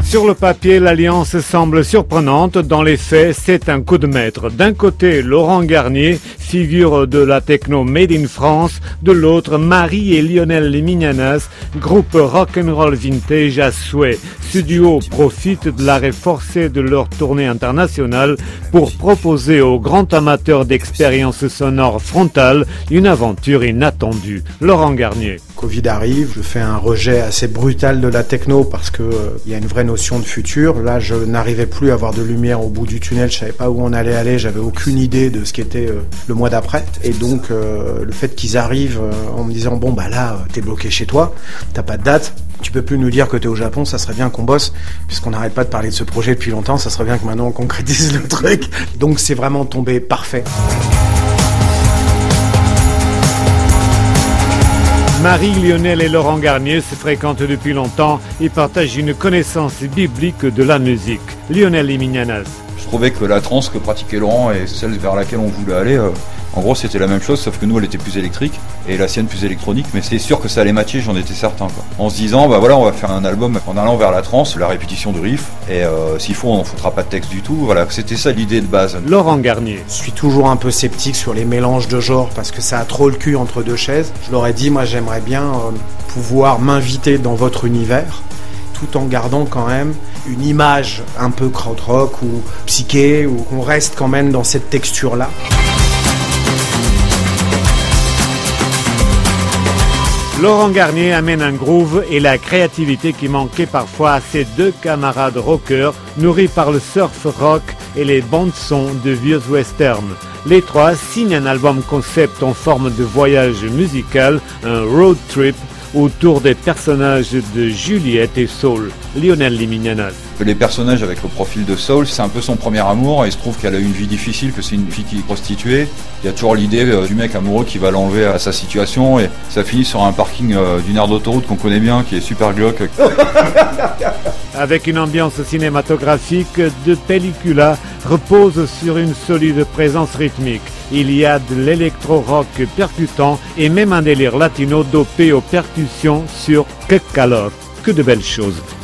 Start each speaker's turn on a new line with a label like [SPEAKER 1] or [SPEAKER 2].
[SPEAKER 1] Sur le papier, l'alliance semble surprenante. Dans les faits, c'est un coup de maître. D'un côté, Laurent Garnier, figure de la techno made in France. De l'autre, Marie et Lionel Limignanas, groupe rock'n'roll vintage à souhait. Ce duo profite de l'arrêt forcé de leur tournée internationale pour proposer aux grands amateurs d'expériences sonores frontales une aventure inattendue. Laurent Garnier.
[SPEAKER 2] Covid arrive, je fais un rejet assez brutal de la techno parce que il y a une vraie notion de futur. Là, je n'arrivais plus à voir de lumière au bout du tunnel. Je savais pas où on allait aller. J'avais aucune idée de ce qui était le mois d'après. Et donc, le fait qu'ils arrivent en me disant bon bah là, t'es bloqué chez toi, t'as pas de date. Tu peux plus nous dire que t'es au Japon, ça serait bien qu'on bosse, puisqu'on n'arrête pas de parler de ce projet depuis longtemps, ça serait bien que maintenant on concrétise le truc. Donc c'est vraiment tombé parfait.
[SPEAKER 1] Marie, Lionel et Laurent Garnier se fréquentent depuis longtemps et partagent une connaissance biblique de la musique. Lionel Limignanas.
[SPEAKER 3] Je trouvais que la trance que pratiquait Laurent et celle vers laquelle on voulait aller, en gros c'était la même chose, sauf que nous elle était plus électrique et la sienne plus électronique, mais c'est sûr que ça allait matcher, j'en étais certain quoi. En se disant bah voilà, on va faire un album en allant vers la trance, la répétition de riff, et s'il faut on n'en foutra pas de texte du tout, voilà, c'était ça l'idée de base.
[SPEAKER 1] Laurent Garnier.
[SPEAKER 2] Je suis toujours un peu sceptique sur les mélanges de genres parce que ça a trop le cul entre deux chaises. Je leur ai dit moi j'aimerais bien pouvoir m'inviter dans votre univers, tout en gardant quand même une image un peu krautrock ou psyché, ou qu'on reste quand même dans cette texture-là.
[SPEAKER 1] Laurent Garnier amène un groove et la créativité qui manquait parfois à ses deux camarades rockers, nourris par le surf rock et les bandes-sons de vieux westerns. Les trois signent un album concept en forme de voyage musical, un road trip, autour des personnages de Juliette et Saul. Lionel Limignanas.
[SPEAKER 3] Les personnages avec le profil de Saul, c'est un peu son premier amour, et il se trouve qu'elle a eu une vie difficile, que c'est une fille qui est prostituée. Il y a toujours l'idée du mec amoureux qui va l'enlever à sa situation, et ça finit sur un parking d'une aire d'autoroute qu'on connaît bien, qui est super glauque.
[SPEAKER 1] Avec une ambiance cinématographique, De Pellicula repose sur une solide présence rythmique. Il y a de l'électro-rock percutant et même un délire latino dopé aux percussions sur Que Calor. Que de belles choses.